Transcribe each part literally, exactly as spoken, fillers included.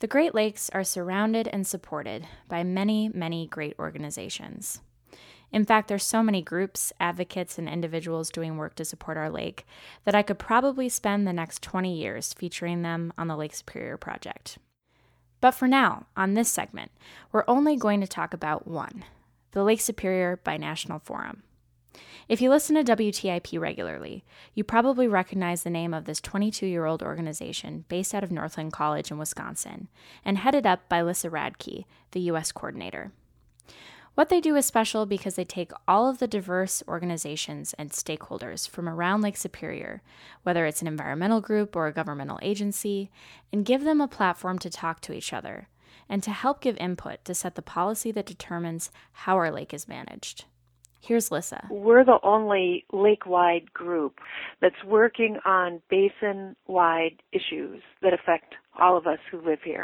The Great Lakes are surrounded and supported by many, many great organizations. In fact, there's so many groups, advocates, and individuals doing work to support our lake that I could probably spend the next twenty years featuring them on the Lake Superior Project. But for now, on this segment, we're only going to talk about one, the Lake Superior Binational Forum. If you listen to W T I P regularly, you probably recognize the name of this twenty-two-year-old organization based out of Northland College in Wisconsin and headed up by Lissa Radke, the U S coordinator. What they do is special because they take all of the diverse organizations and stakeholders from around Lake Superior, whether it's an environmental group or a governmental agency, and give them a platform to talk to each other and to help give input to set the policy that determines how our lake is managed. Here's Lissa. We're the only lake-wide group that's working on basin-wide issues that affect all of us who live here.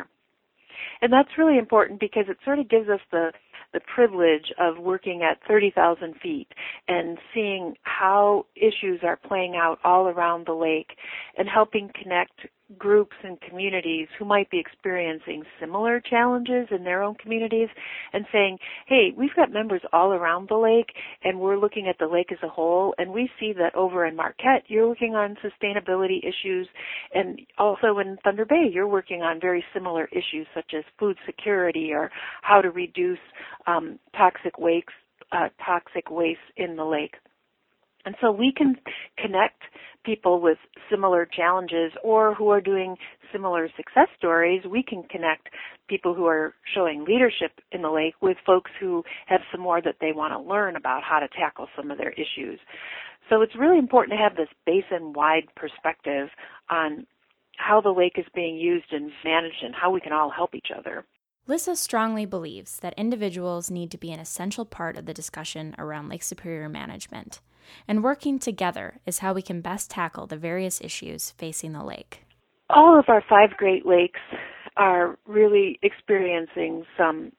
And that's really important because it sort of gives us the, the privilege of working at thirty thousand feet and seeing how issues are playing out all around the lake and helping connect groups and communities who might be experiencing similar challenges in their own communities and saying, hey, we've got members all around the lake and we're looking at the lake as a whole, and we see that over in Marquette you're looking on sustainability issues, and also in Thunder Bay you're working on very similar issues such as food security or how to reduce um, toxic waste, uh, toxic waste in the lake. And so we can connect people with similar challenges or who are doing similar success stories. We can connect people who are showing leadership in the lake with folks who have some more that they want to learn about how to tackle some of their issues. So it's really important to have this basin-wide perspective on how the lake is being used and managed and how we can all help each other. Lissa strongly believes that individuals need to be an essential part of the discussion around Lake Superior management, and working together is how we can best tackle the various issues facing the lake. All of our five Great Lakes are really experiencing some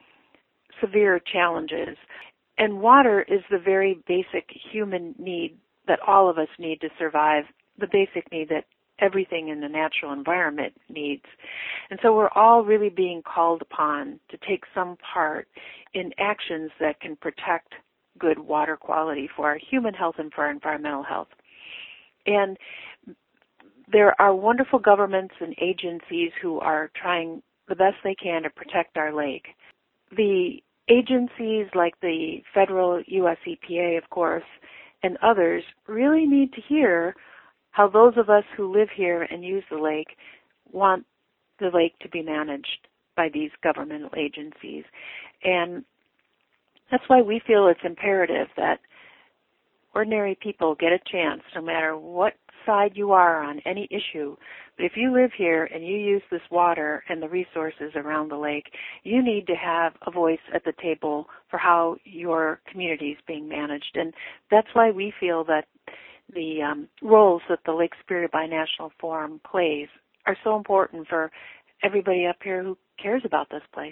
severe challenges, and water is the very basic human need that all of us need to survive, the basic need that everything in the natural environment needs. And so we're all really being called upon to take some part in actions that can protect good water quality for our human health and for our environmental health. And there are wonderful governments and agencies who are trying the best they can to protect our lake. The agencies like the federal U S E P A, of course, and others really need to hear how those of us who live here and use the lake want the lake to be managed by these governmental agencies. And that's why we feel it's imperative that ordinary people get a chance, no matter what side you are on any issue. But if you live here and you use this water and the resources around the lake, you need to have a voice at the table for how your community is being managed. And that's why we feel that the um, roles that the Lake Superior Binational Forum plays are so important for everybody up here who cares about this place.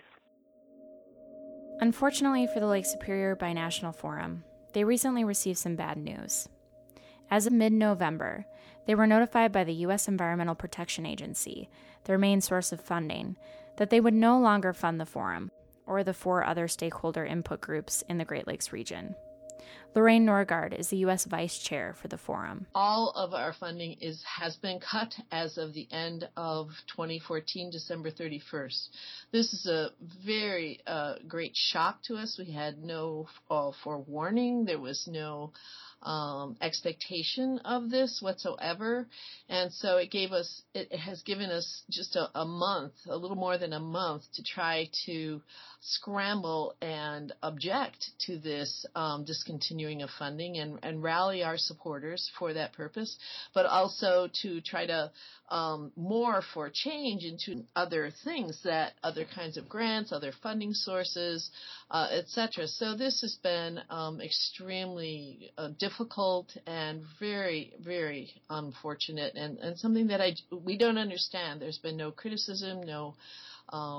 Unfortunately for the Lake Superior Binational Forum, they recently received some bad news. As of mid-November, they were notified by the U S Environmental Protection Agency, their main source of funding, that they would no longer fund the forum or the four other stakeholder input groups in the Great Lakes region. Lorraine Norgard is the U S Vice Chair for the forum. All of our funding is has been cut as of the end of twenty fourteen, December thirty-first. This is a very uh, great shock to us. We had no uh, forewarning. There was no um, expectation of this whatsoever. And so it gave us, it has given us just a, a month, a little more than a month to try to scramble and object to this um, discontinuing of funding and, and rally our supporters for that purpose, but also to try to um, more for change into other things, that other kinds of grants, other funding sources, uh, et cetera. So this has been um, extremely uh, difficult and very, very unfortunate, and, and something that I we don't understand. There's been no criticism, no. Um,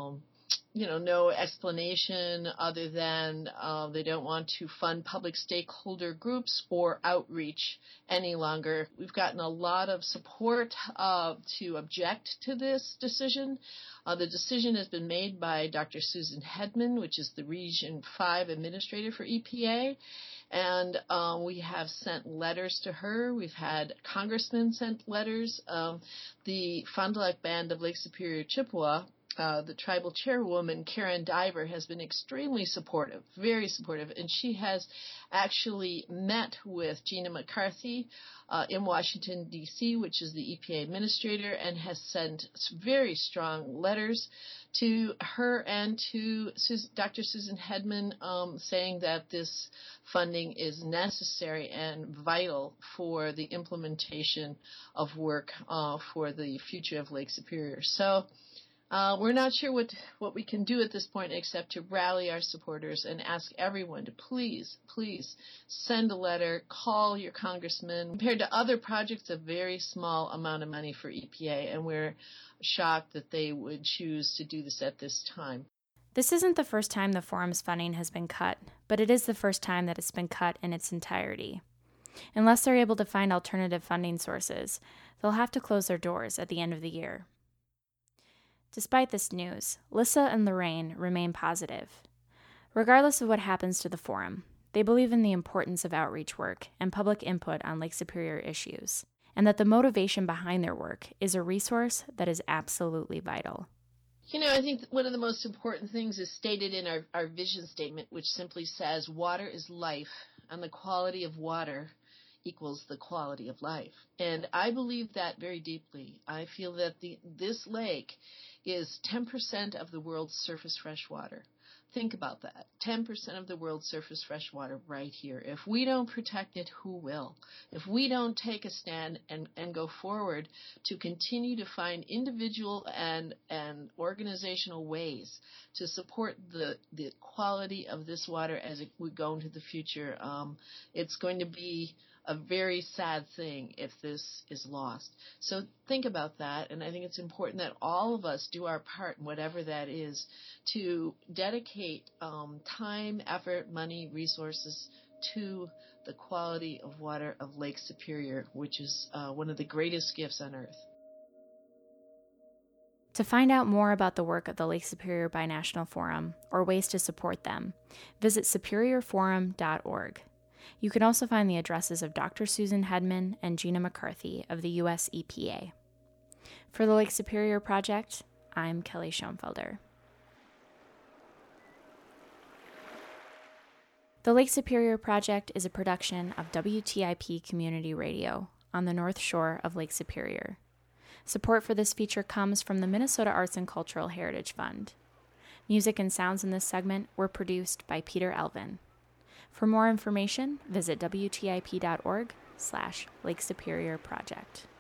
you know, no explanation other than uh, they don't want to fund public stakeholder groups or outreach any longer. We've gotten a lot of support uh, to object to this decision. Uh, the decision has been made by Doctor Susan Hedman, which is the Region five Administrator for E P A. And um, we have sent letters to her. We've had congressmen sent letters. Um, the Fond du Lac Band of Lake Superior, Chippewa, Uh, the tribal chairwoman, Karen Diver, has been extremely supportive, very supportive, and she has actually met with Gina McCarthy uh, in Washington, D C, which is the E P A administrator, and has sent very strong letters to her and to Sus- Doctor Susan Hedman um, saying that this funding is necessary and vital for the implementation of work uh, for the future of Lake Superior. So, Uh, we're not sure what what we can do at this point except to rally our supporters and ask everyone to please, please send a letter, call your congressman. Compared to other projects, a very small amount of money for E P A, and we're shocked that they would choose to do this at this time. This isn't the first time the forum's funding has been cut, but it is the first time that it's been cut in its entirety. Unless they're able to find alternative funding sources, they'll have to close their doors at the end of the year. Despite this news, Lissa and Lorraine remain positive. Regardless of what happens to the forum, they believe in the importance of outreach work and public input on Lake Superior issues, and that the motivation behind their work is a resource that is absolutely vital. You know, I think one of the most important things is stated in our, our vision statement, which simply says, water is life, and the quality of water equals the quality of life. And I believe that very deeply. I feel that the this lake is ten percent of the world's surface fresh water. Think about that. ten percent of the world's surface fresh water right here. If we don't protect it, who will? If we don't take a stand and, and go forward to continue to find individual and, and organizational ways to support the, the quality of this water as it, we go into the future, um, it's going to be a very sad thing if this is lost. So think about that, and I think it's important that all of us do our part, whatever that is, to dedicate um, time, effort, money, resources to the quality of water of Lake Superior, which is uh, one of the greatest gifts on earth. To find out more about the work of the Lake Superior Binational Forum or ways to support them, visit superior forum dot org. You can also find the addresses of Doctor Susan Hedman and Gina McCarthy of the U S E P A. For the Lake Superior Project, I'm Kelly Schoenfelder. The Lake Superior Project is a production of W T I P Community Radio on the North Shore of Lake Superior. Support for this feature comes from the Minnesota Arts and Cultural Heritage Fund. Music and sounds in this segment were produced by Peter Elvin. For more information, visit W T I P dot org slash Lake Superior Project.